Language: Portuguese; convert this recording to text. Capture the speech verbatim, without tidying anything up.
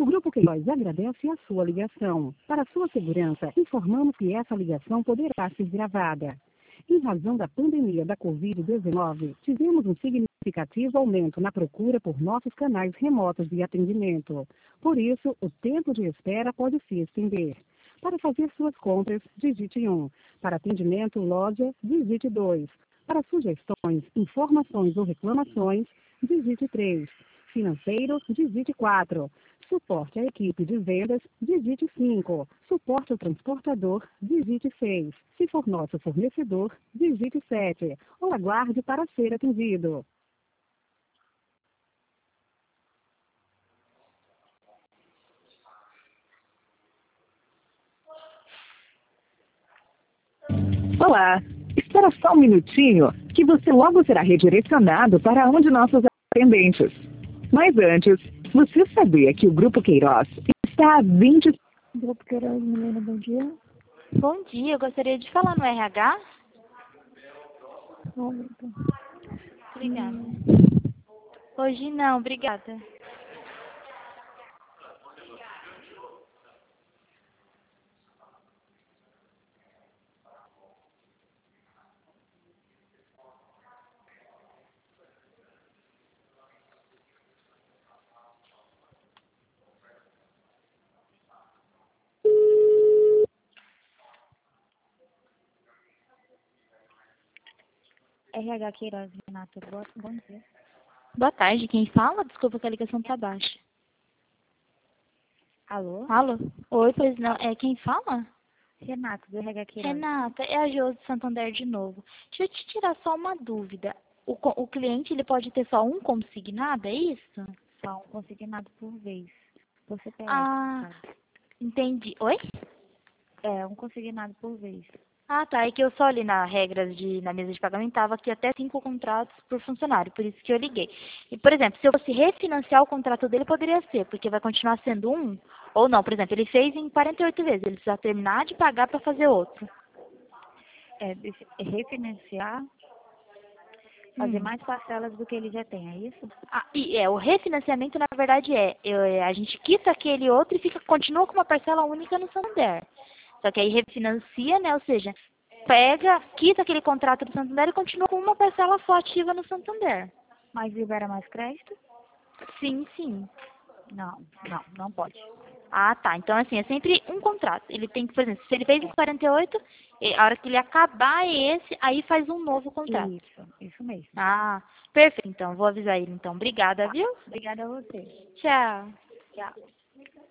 O Grupo Queiroz agradece a sua ligação. Para sua segurança, informamos que essa ligação poderá ser gravada. Em razão da pandemia da covid dezenove, tivemos um significativo aumento na procura por nossos canais remotos de atendimento. Por isso, o tempo de espera pode se estender. Para fazer suas compras, digite um. Para atendimento loja, digite dois. Para sugestões, informações ou reclamações, digite três. Financeiro, digite quatro. Suporte à equipe de vendas, digite cinco. Suporte ao transportador, digite seis. Se for nosso fornecedor, digite sete. Ou aguarde para ser atendido. Olá, espera só um minutinho que você logo será redirecionado para um de nossos atendentes. Mas antes, você sabia que o Grupo Queiroz está há vinte... Grupo Queiroz, Milena, bom dia. Bom dia, eu gostaria de falar no R H. Um momento. Obrigada. Hum. Hoje não, obrigada. R H Queiroz, Renato, bom, bom dia. Boa tarde, quem fala? Desculpa que a ligação tá baixa. Alô? Alô? Oi, pois não. É quem fala? Renato, do R H Queiroz. Renata, é a Josi de Santander de novo. Deixa eu te tirar só uma dúvida. O, co- o cliente, ele pode ter só um consignado, é isso? Só um consignado por vez. Por C P F, Ah, sabe? entendi. Oi? É, um consignado por vez. Ah, tá. É que eu só li na regras de, na mesa de pagamento, tava aqui até cinco contratos por funcionário, por isso que eu liguei. E, por exemplo, se eu fosse refinanciar o contrato dele, poderia ser, porque vai continuar sendo um, ou não. Por exemplo, ele fez em quarenta e oito vezes, ele precisa terminar de pagar para fazer outro. É, deixa- é refinanciar, fazer Hum. mais parcelas do que ele já tem, é isso? Ah, e é, o refinanciamento, na verdade, é, eu- é, a gente quita aquele outro e fica, continua com uma parcela única no Santander. Só que aí refinancia, né? Ou seja, pega, quita aquele contrato do Santander e continua com uma parcela só ativa no Santander. Mas libera mais crédito? Sim, sim. Não, não, não pode. Ah, tá. Então, assim, é sempre um contrato. Ele tem que, por exemplo, se ele fez em quarenta e oito, e a hora que ele acabar esse, aí faz um novo contrato. Isso, isso mesmo. Ah, perfeito. Então, vou avisar ele. Então, obrigada, Tá. viu? Obrigada a você. Tchau. Tchau.